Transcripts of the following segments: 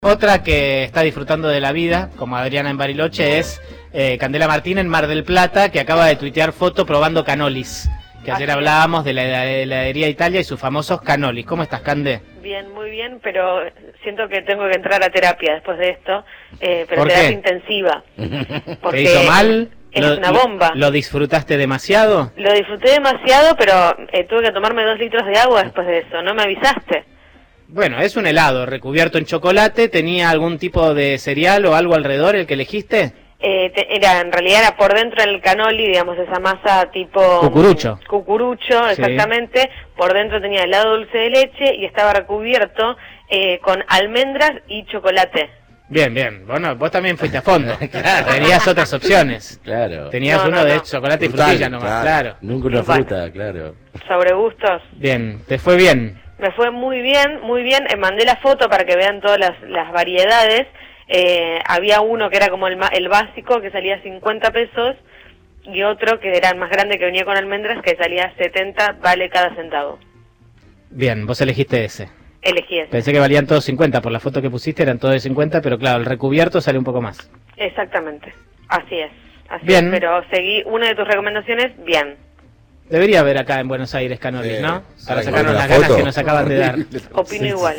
Otra que está disfrutando de la vida, como Adriana en Bariloche, es Candela Martín en Mar del Plata, que acaba de tuitear foto probando canolis. Que ayer hablábamos de la heladería Italia y sus famosos canolis. ¿Cómo estás, Cande? Bien, muy bien, pero siento que tengo que entrar a terapia después de esto, pero ¿Por terapia qué? intensiva. Porque ¿Te hizo mal? Es una bomba. ¿Lo disfrutaste demasiado? Lo disfruté demasiado, pero tuve que tomarme 2 litros de agua después de eso. ¿No me avisaste? Bueno, es un helado recubierto en chocolate. ¿Tenía algún tipo de cereal o algo alrededor el que elegiste? En realidad era por dentro del canoli, digamos, esa masa tipo... Cucurucho. Cucurucho, exactamente. Sí. Por dentro tenía helado dulce de leche y estaba recubierto con almendras y chocolate. Bien, bien. Bueno, vos también fuiste a fondo. Claro. Tenías otras opciones. Claro. Tenías uno de chocolate y frutilla nomás, claro. Nunca una fruta, claro. Sobre gustos. Bien, ¿te fue bien? Me fue muy bien, muy bien. Mandé la foto para que vean todas las variedades. Había uno que era como el básico, que salía 50 pesos, y otro que era el más grande, que venía con almendras, que salía 70, vale cada centavo. Bien, vos elegiste ese. Elegí ese. Pensé que valían todos 50, por la foto que pusiste eran todos de 50, pero claro, el recubierto sale un poco más. Exactamente, así es. Bien. Es, pero seguí una de tus recomendaciones, bien. Debería haber acá en Buenos Aires canolis, ¿no? Para sacarnos las foto ganas que nos acaban de dar. Opino igual.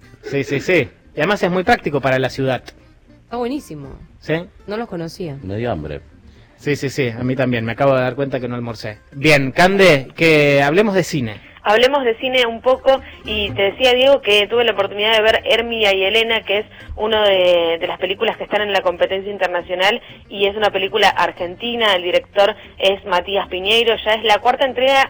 Sí. Y además es muy práctico para la ciudad. Está buenísimo. ¿Sí? No los conocía. Me dio hambre. Sí, a mí también. Me acabo de dar cuenta que no almorcé. Bien, Cande, que hablemos de cine. Hablemos de cine un poco, y te decía, Diego, que tuve la oportunidad de ver Hermia y Elena, que es una de las películas que están en la competencia internacional, y es una película argentina. El director es Matías Piñeiro. Ya es la 4ª entrega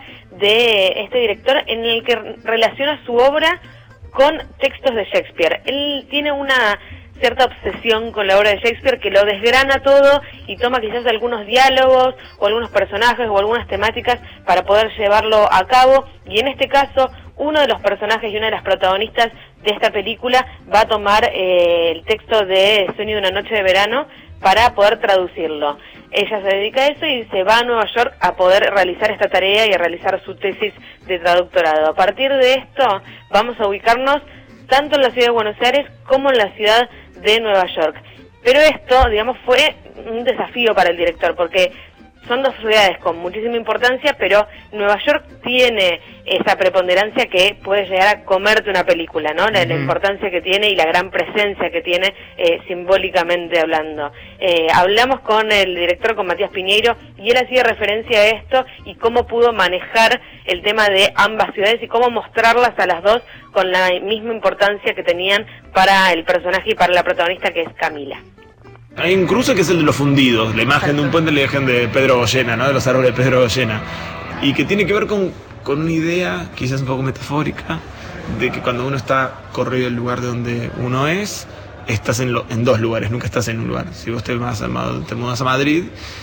de este director, en el que relaciona su obra con textos de Shakespeare. Él tiene una cierta obsesión con la obra de Shakespeare, que lo desgrana todo y toma quizás algunos diálogos o algunos personajes o algunas temáticas para poder llevarlo a cabo, y en este caso uno de los personajes y una de las protagonistas de esta película va a tomar el texto de Sueño de una noche de verano para poder traducirlo. Ella se dedica a eso y se va a Nueva York a poder realizar esta tarea y a realizar su tesis de traductorado. A partir de esto vamos a ubicarnos tanto en la ciudad de Buenos Aires como en la ciudad de Nueva York. Pero esto, digamos, fue un desafío para el director, porque son 2 ciudades con muchísima importancia, pero Nueva York tiene esa preponderancia que puede llegar a comerte una película, ¿no? La importancia que tiene y la gran presencia que tiene simbólicamente hablando. Hablamos con el director, con Matías Piñeiro, y él hacía referencia a esto y cómo pudo manejar el tema de ambas ciudades y cómo mostrarlas a las dos con la misma importancia que tenían para el personaje y para la protagonista, que es Camila. Hay un cruce que es el de los fundidos, la imagen de un puente, la imagen de Pedro Goyena, ¿no? De los árboles de Pedro Goyena. Y que tiene que ver con una idea, quizás un poco metafórica, de que cuando uno está corrido del lugar de donde uno es, estás en 2 lugares, nunca estás en un lugar. Si vos te mudas a Madrid,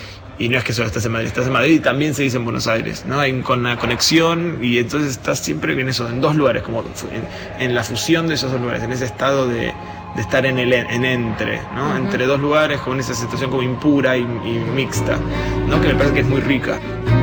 y no es que solo estás en Madrid y también se dice en Buenos Aires, ¿no? Hay una conexión, y entonces estás siempre en eso, en 2 lugares, como en la fusión de esos 2 lugares, en ese estado de estar en entre, ¿no? Entre 2 lugares, con esa situación como impura y mixta, ¿no? Que me parece que es muy rica.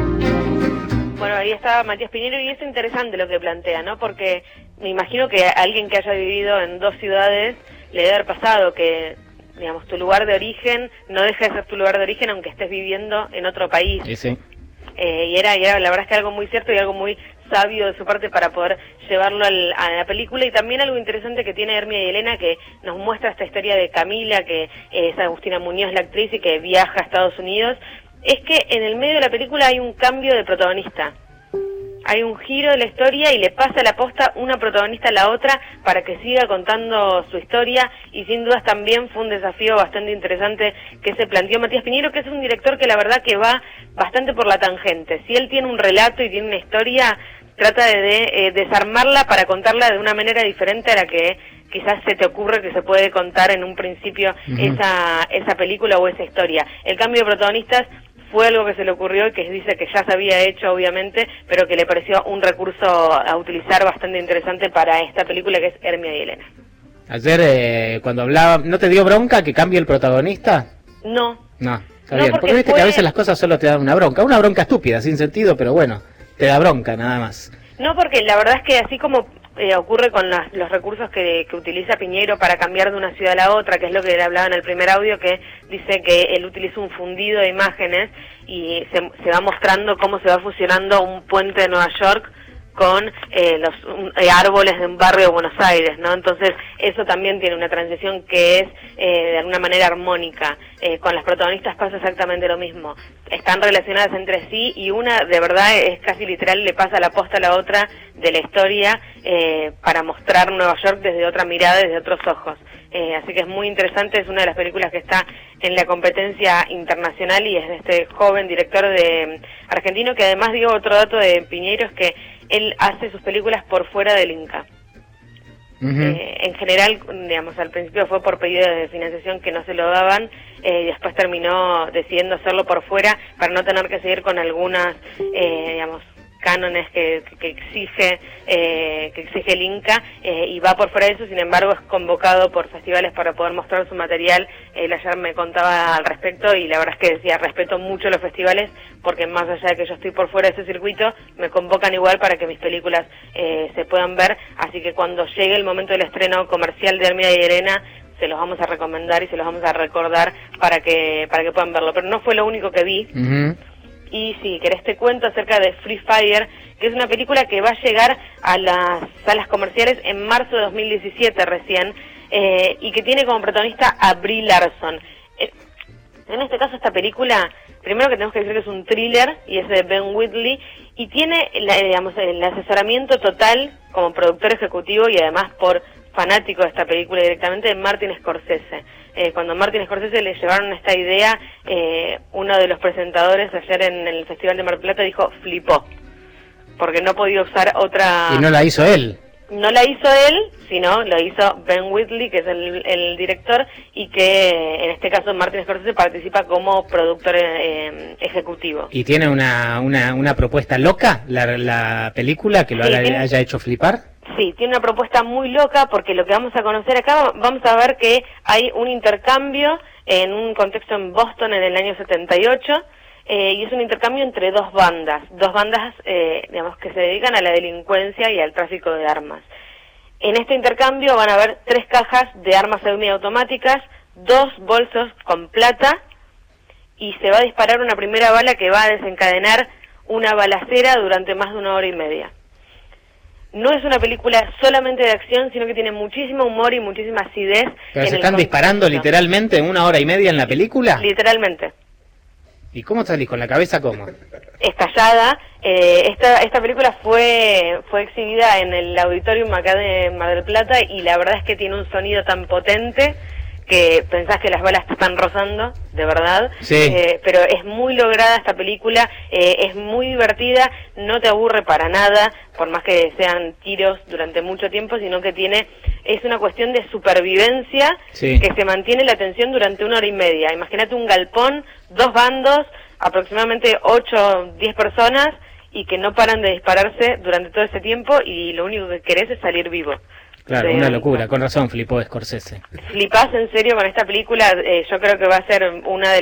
Bueno, ahí estaba Matías Piñeiro, y es interesante lo que plantea, ¿no? Porque me imagino que a alguien que haya vivido en 2 ciudades le debe haber pasado que, digamos, tu lugar de origen no deja de ser tu lugar de origen aunque estés viviendo en otro país. Sí. Y era la verdad es que algo muy cierto y algo muy sabio de su parte para poder llevarlo a la película. Y también algo interesante que tiene Hermia y Elena, que nos muestra esta historia de Camila, que es Agustina Muñoz, la actriz, y que viaja a Estados Unidos, es que en el medio de la película hay un cambio de protagonista. Hay un giro de la historia y le pasa la posta una protagonista a la otra para que siga contando su historia, y sin dudas también fue un desafío bastante interesante que se planteó Matías Piñeiro, que es un director que la verdad que va bastante por la tangente. Si él tiene un relato y tiene una historia, trata de desarmarla para contarla de una manera diferente a la que quizás se te ocurre que se puede contar en un principio esa película o esa historia. El cambio de protagonistas fue algo que se le ocurrió y que dice que ya se había hecho, obviamente, pero que le pareció un recurso a utilizar bastante interesante para esta película, que es Hermia y Elena. Ayer, cuando hablaba, ¿no te dio bronca que cambie el protagonista? No. Está bien, porque viste que a veces las cosas solo te dan una bronca estúpida, sin sentido, pero bueno, te da bronca nada más. No, porque la verdad es que así como ocurre con los recursos que utiliza Piñeiro para cambiar de una ciudad a la otra, que es lo que le hablaba en el primer audio, que dice que él utiliza un fundido de imágenes y se va mostrando cómo se va fusionando un puente de Nueva York con los árboles de un barrio de Buenos Aires, ¿no? Entonces eso también tiene una transición que es de alguna manera armónica. Con las protagonistas pasa exactamente lo mismo. Están relacionadas entre sí y una de verdad es casi literal, le pasa la posta a la otra de la historia para mostrar Nueva York desde otra mirada, desde otros ojos. Así que es muy interesante, es una de las películas que está en la competencia internacional y es de este joven director argentino, que además, digo, otro dato de Piñeiro es que él hace sus películas por fuera del Inca. En general, digamos, al principio fue por pedido de financiación que no se lo daban, y después terminó decidiendo hacerlo por fuera para no tener que seguir con algunas, digamos, cánones que exige el Inca, y va por fuera de eso. Sin embargo, es convocado por festivales para poder mostrar su material. Él ayer me contaba al respecto y la verdad es que decía, respeto mucho los festivales porque más allá de que yo estoy por fuera de ese circuito, me convocan igual para que mis películas se puedan ver, así que cuando llegue el momento del estreno comercial de Hermida y Elena, se los vamos a recomendar y se los vamos a recordar para que puedan verlo. Pero no fue lo único que vi. Y si querés te cuento acerca de Free Fire, que es una película que va a llegar a las salas comerciales en marzo de 2017 recién, y que tiene como protagonista a Brie Larson. En este caso esta película, primero que tenemos que decir que es un thriller y es de Ben Wheatley, y tiene el asesoramiento total como productor ejecutivo y además por fanático de esta película directamente de Martin Scorsese. Cuando Martin Scorsese le llevaron esta idea, uno de los presentadores ayer en el Festival de Mar del Plata dijo flipó, porque no podía usar otra... Y no la hizo él. No la hizo él, sino lo hizo Ben Wheatley, que es el director, y que en este caso Martin Scorsese participa como productor ejecutivo. ¿Y tiene una propuesta loca la película que lo haya hecho flipar? Sí, tiene una propuesta muy loca porque lo que vamos a conocer acá, vamos a ver que hay un intercambio en un contexto en Boston en el año 78, y es un intercambio entre dos bandas, digamos, que se dedican a la delincuencia y al tráfico de armas. En este intercambio van a haber 3 cajas de armas semiautomáticas, 2 bolsos con plata, y se va a disparar una primera bala que va a desencadenar una balacera durante más de 1 hora y media. No es una película solamente de acción, sino que tiene muchísimo humor y muchísima acidez. ¿Pero se están disparando literalmente en 1 hora y media en la película? Literalmente. ¿Y cómo salís? ¿Con la cabeza cómo? Estallada. Esta película fue exhibida en el Auditorium acá de Mar del Plata y la verdad es que tiene un sonido tan potente que pensás que las balas te están rozando, de verdad. Sí. Pero es muy lograda esta película, es muy divertida, no te aburre para nada, por más que sean tiros durante mucho tiempo, sino que es una cuestión de supervivencia, sí, que se mantiene la tensión durante 1 hora y media. Imagínate un galpón, 2 bandos, aproximadamente 8 o 10 personas, y que no paran de dispararse durante todo ese tiempo, y lo único que querés es salir vivo. Claro, una locura, con razón flipó Scorsese. Flipás en serio con esta película, yo creo que va a ser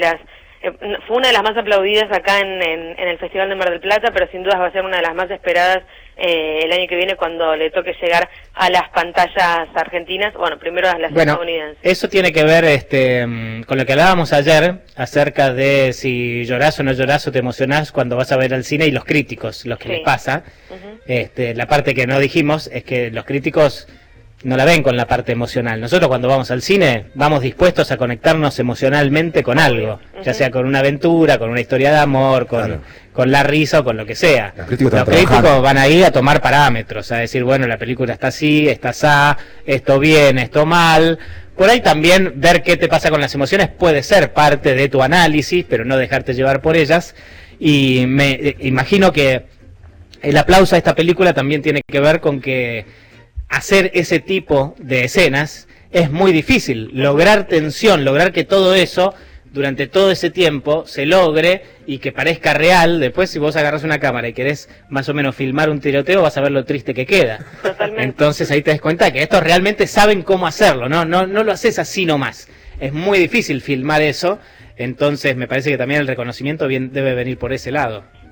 fue una de las más aplaudidas acá en el Festival de Mar del Plata, pero sin dudas va a ser una de las más esperadas el año que viene cuando le toque llegar a las pantallas argentinas, primero a las estadounidenses. Eso tiene que ver con lo que hablábamos ayer acerca de si llorás o no llorás o te emocionás cuando vas a ver al cine, y los críticos, los que les pasa. La parte que no dijimos es que los críticos no la ven con la parte emocional. Nosotros cuando vamos al cine vamos dispuestos a conectarnos emocionalmente con algo, ya sea con una aventura, con una historia de amor, con la risa o con lo que sea. Los críticos van ahí a tomar parámetros, a decir, bueno, la película está así, está asá, esto bien, esto mal. Por ahí también ver qué te pasa con las emociones puede ser parte de tu análisis, pero no dejarte llevar por ellas. Y me imagino que el aplauso a esta película también tiene que ver con que hacer ese tipo de escenas es muy difícil, lograr tensión, lograr que todo eso durante todo ese tiempo se logre y que parezca real. Después, si vos agarrás una cámara y querés más o menos filmar un tiroteo, vas a ver lo triste que queda. Totalmente. Entonces ahí te das cuenta que estos realmente saben cómo hacerlo, no lo haces así nomás. Es muy difícil filmar eso, entonces me parece que también el reconocimiento debe venir por ese lado.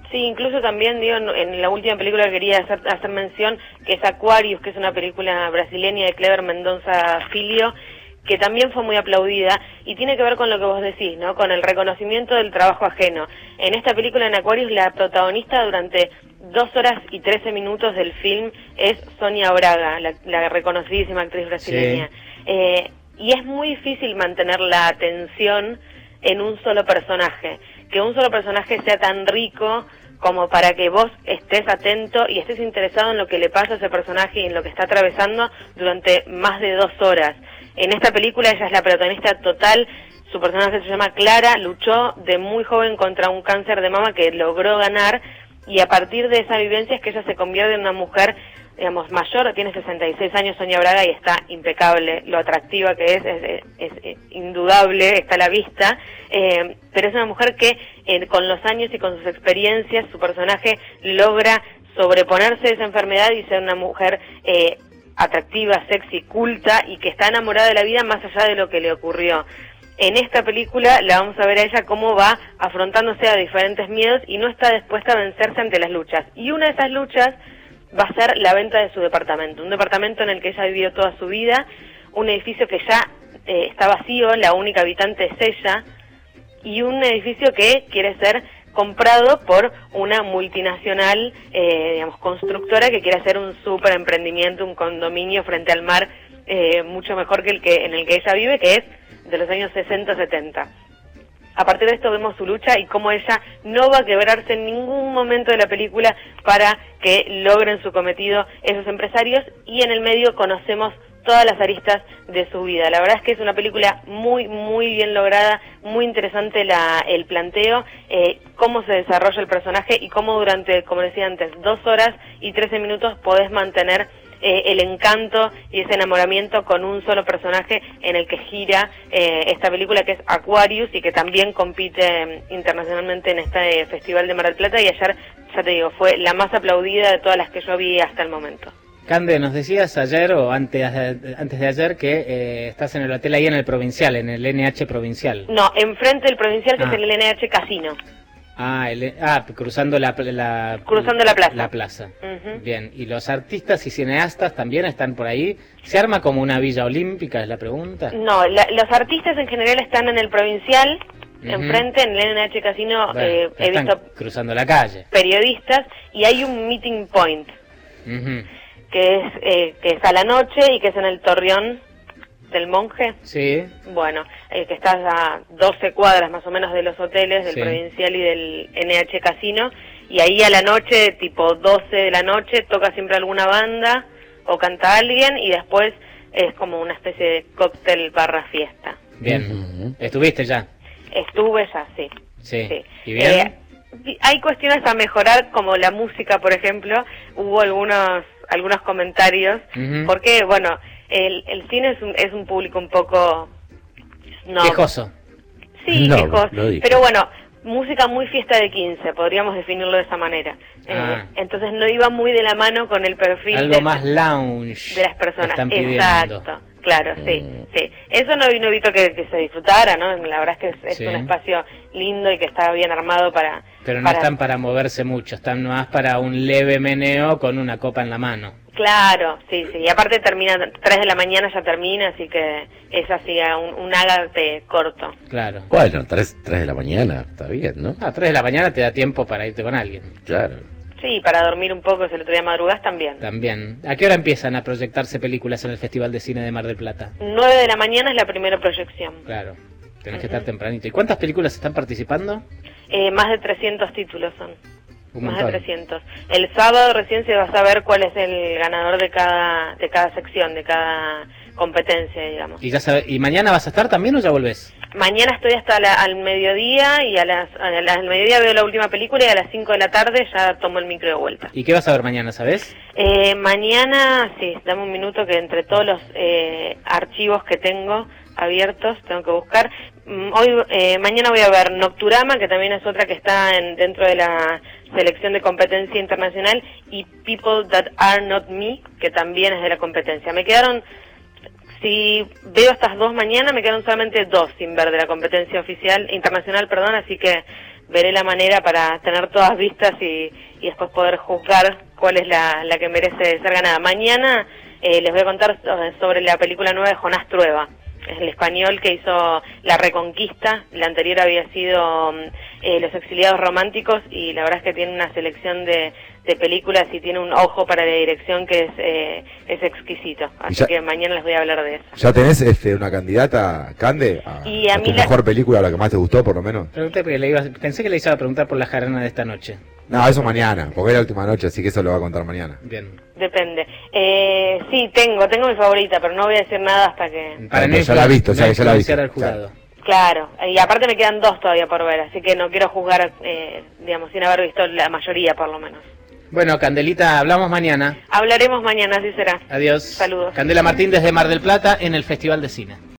Sí, incluso también, digo, en la última película que quería hacer mención, que es Aquarius, que es una película brasileña de Cleber Mendonça Filho, que también fue muy aplaudida, y tiene que ver con lo que vos decís, ¿no? Con el reconocimiento del trabajo ajeno. En esta película, en Aquarius, la protagonista durante 2 horas y 13 minutos del film es Sonia Braga, la reconocidísima actriz brasileña. Sí. Y es muy difícil mantener la atención en un solo personaje, que un solo personaje sea tan rico como para que vos estés atento y estés interesado en lo que le pasa a ese personaje y en lo que está atravesando durante más de 2 horas. En esta película ella es la protagonista total, su personaje se llama Clara, luchó de muy joven contra un cáncer de mama que logró ganar, y a partir de esa vivencia es que ella se convierte en una mujer, digamos, mayor, tiene 66 años Sonia Braga y está impecable, lo atractiva que es indudable, está a la vista, pero es una mujer que con los años y con sus experiencias, su personaje logra sobreponerse a esa enfermedad y ser una mujer atractiva, sexy, culta y que está enamorada de la vida más allá de lo que le ocurrió. En esta película la vamos a ver a ella cómo va afrontándose a diferentes miedos y no está dispuesta a vencerse ante las luchas. Y una de esas luchas va a ser la venta de su departamento, un departamento en el que ella vivió toda su vida, un edificio que ya está vacío, la única habitante es ella, y un edificio que quiere ser comprado por una multinacional, digamos, constructora que quiere hacer un super emprendimiento, un condominio frente al mar, mucho mejor que en el que ella vive, que es de los años 60-70. A partir de esto vemos su lucha y cómo ella no va a quebrarse en ningún momento de la película para que logren su cometido esos empresarios, y en el medio conocemos todas las aristas de su vida. La verdad es que es una película muy, muy bien lograda, muy interesante el planteo, cómo se desarrolla el personaje y cómo durante, como decía antes, 2 horas y 13 minutos podés mantener el encanto y ese enamoramiento con un solo personaje en el que gira esta película, que es Aquarius, y que también compite internacionalmente en este Festival de Mar del Plata, y ayer, ya te digo, fue la más aplaudida de todas las que yo vi hasta el momento. Cande, nos decías ayer o antes de ayer que estás en el hotel ahí en el Provincial, en el NH Provincial. No, enfrente del Provincial, que es el NH Casino. Cruzando la plaza. La plaza. Uh-huh. Bien, ¿y los artistas y cineastas también están por ahí? ¿Se arma como una villa olímpica, es la pregunta? No, los artistas en general están en el Provincial, uh-huh, enfrente, en el NH Casino. Bueno, he visto cruzando la calle. Periodistas, y hay un meeting point, uh-huh, que es a la noche y que es en el Torreón del Monje. Sí. Bueno, que está a 12 cuadras más o menos de los hoteles del Provincial y del NH Casino, y ahí a la noche, tipo 12 de la noche, toca siempre alguna banda o canta alguien, y después es como una especie de cóctel barra fiesta. Bien. Uh-huh. ¿Estuviste ya? Estuve ya, sí. Sí. ¿Y bien? Hay cuestiones a mejorar, como la música, por ejemplo. Hubo algunos comentarios, uh-huh, porque, bueno, el cine es un público un poco... quejoso. Sí, quejoso. Pero bueno, música muy fiesta de 15, podríamos definirlo de esa manera. Entonces no iba muy de la mano con el perfil... Algo más lounge de las personas. Están pidiendo. Exacto, claro, sí. Eso no evitó que se disfrutara, ¿no? La verdad es que es un espacio lindo y que está bien armado para... Pero no están para moverse mucho, están más para un leve meneo con una copa en la mano. Claro, sí, y aparte termina 3 de la mañana, ya termina, así que es así un ágape corto. Claro. Bueno, 3 de la mañana, está bien, ¿no? 3 de la mañana te da tiempo para irte con alguien. Claro. Sí, para dormir un poco, si el otro día madrugás también. También. ¿A qué hora empiezan a proyectarse películas en el Festival de Cine de Mar del Plata? 9 de la mañana es la primera proyección. Claro, tenés que estar tempranito. ¿Y cuántas películas están participando? Más de 300 títulos son. Más de 300. El sábado recién se va a saber cuál es el ganador de cada sección, de cada competencia, digamos. ¿Y mañana vas a estar también o ya volvés? Mañana estoy hasta al mediodía, y al mediodía veo la última película, y a las 5 de la tarde ya tomo el micro de vuelta. ¿Y qué vas a ver mañana, sabes? Mañana, sí, dame un minuto, que entre todos los archivos que tengo abiertos tengo que buscar. Mañana voy a ver Nocturama, que también es otra que está dentro de la selección de competencia internacional, y People That Are Not Me, que también es de la competencia. Si veo estas 2 mañana, me quedan solamente 2 sin ver de la competencia internacional, así que veré la manera para tener todas vistas y después poder juzgar cuál es la que merece ser ganada. Mañana les voy a contar sobre la película nueva de Jonás Trueba. Es el español que hizo La Reconquista, la anterior había sido Los Exiliados Románticos, y la verdad es que tiene una selección de películas y tiene un ojo para la dirección que es exquisito. Así que mañana les voy a hablar de eso. ¿Ya tenés una candidata, Cande, a tu mejor película, la que más te gustó, por lo menos? Pregunté porque pensé que le iba a preguntar por La Jarana de esta noche. No, eso mañana, porque es la última noche, así que eso lo va a contar mañana. Bien. Depende. Sí, tengo mi favorita, pero no voy a decir nada hasta que... Ya la he visto, ya la he visto. Al jurado. Claro, y aparte me quedan 2 todavía por ver, así que no quiero juzgar, digamos, sin haber visto la mayoría, por lo menos. Bueno, Candelita, hablamos mañana. Hablaremos mañana, así será. Adiós. Saludos. Candela Martín desde Mar del Plata en el Festival de Cine.